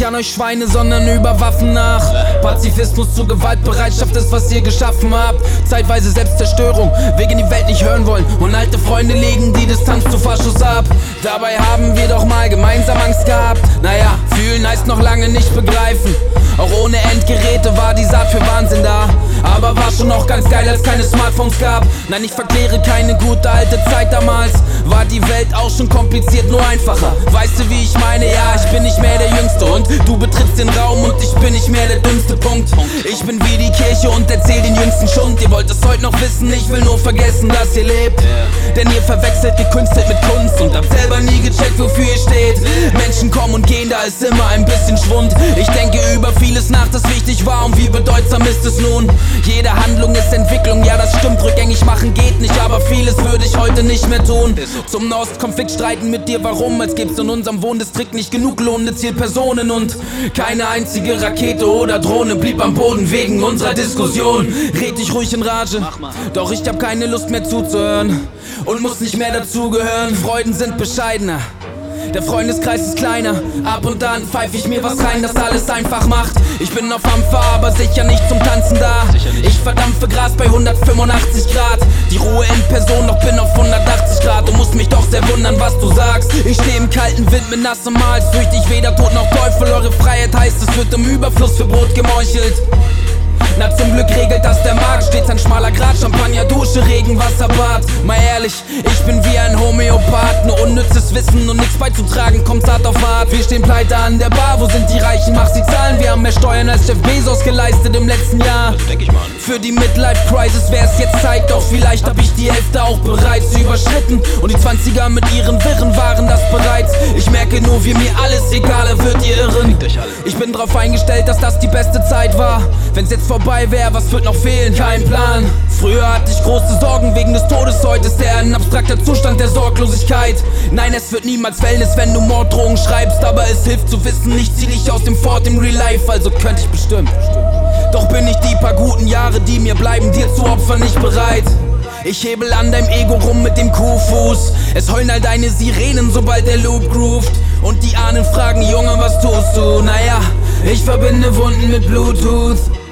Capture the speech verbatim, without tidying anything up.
nicht an euch Schweine, sondern über Waffen nach. Pazifismus zu Gewaltbereitschaft ist, was ihr geschaffen habt. Zeitweise Selbstzerstörung, wegen die Welt nicht hören wollen. Und alte Freunde legen die Distanz zu Faschos ab. Dabei haben wir doch mal gemeinsam Angst gehabt. Naja, fühlen heißt noch lange nicht begreifen. Auch ohne Endgeräte war die Saat für Wahnsinn da. Aber war schon noch ganz geil, als keine Smartphones gab. Nein, ich verkläre keine gute alte Zeit damals. War die Welt auch schon kompliziert, nur einfacher. Weißt du, wie ich meine? Ja, ich bin nicht mehr der Jüngste und du betrittst den Raum und ich bin nicht mehr der dümmste Punkt. Ich bin wie die Kirche und erzähl den jüngsten Schund. Ihr wollt es heute noch wissen, ich will nur vergessen, dass ihr lebt. Denn ihr verwechselt gekünstelt mit Kunst und habt selber nie gecheckt, wofür ihr steht. Menschen kommen und gehen, da ist immer ein bisschen Schwund. Ich denke über vieles nach, das wichtig war und wie bedeutsam ist es nun. Jede Handlung ist Entwicklung, ja das stimmt, rückgängig machen geht nicht, aber vieles würde ich heute nicht mehr tun. Zum Nahostkonflikt streiten mit dir, warum? Als gibt's in unserem Wohndistrikt nicht genug lohnende Zielpersonen und keine einzige Rakete oder Drohne blieb am Boden wegen unserer Diskussion. Red dich ruhig in Rage, doch ich hab keine Lust mehr zuzuhören und muss nicht mehr dazugehören. Freuden sind bescheidener, der Freundeskreis ist kleiner. Ab und an pfeif ich mir was rein, das alles einfach macht. Ich bin auf Ampfer, aber sicher nicht zum Tanzen da. Ich verdampfe Gras bei hundertfünfundachtzig Grad. Die Ruhe in Person, doch bin auf hundertachtzig Grad. Du musst mich doch sehr wundern, was du sagst. Ich steh im kalten Wind mit nassem Hals. Fürchte ich weder Tod noch Teufel. Eure Freiheit heißt, es wird im Überfluss für Brot gemeuchelt. Na zum Glück regelt das der Markt, stets ein schmaler Grat, Champagner, Dusche, Regenwasserbad. Mal ehrlich, ich bin wie ein Homöopath, nur unnützes Wissen und nichts beizutragen, kommt hart auf hart. Wir stehen pleite an der Bar, wo sind die Reichen, mach sie zahlen. Wir haben mehr Steuern als Jeff Bezos geleistet im letzten Jahr. Für die Midlife-Crisis wär's jetzt Zeit, doch vielleicht hab ich die Hälfte auch bereits überschritten. Und die Zwanziger mit ihren Wirren waren das bereits. Ich merke nur, wie mir alles egaler wird, ihr Irren. Ich bin drauf eingestellt, dass das die beste Zeit war. Wenn's jetzt vorbei wäre, was wird noch fehlen? Kein Plan. Früher hatte ich große Sorgen wegen des Todes, heute ist er ein abstrakter Zustand der Sorglosigkeit. Nein, es wird niemals Wellness, wenn du Morddrohungen schreibst, aber es hilft zu wissen, ich zieh dich aus dem Fort im Real Life, also könnte ich bestimmt. Doch bin ich die paar guten Jahre, die mir bleiben, dir zu opfern, nicht bereit. Ich hebel an deinem Ego rum mit dem Kuhfuß. Es heulen all deine Sirenen, sobald der Loop groovt. Und die Ahnen fragen, Junge, was tust du? Naja, ich verbinde Wunden mit Bluetooth.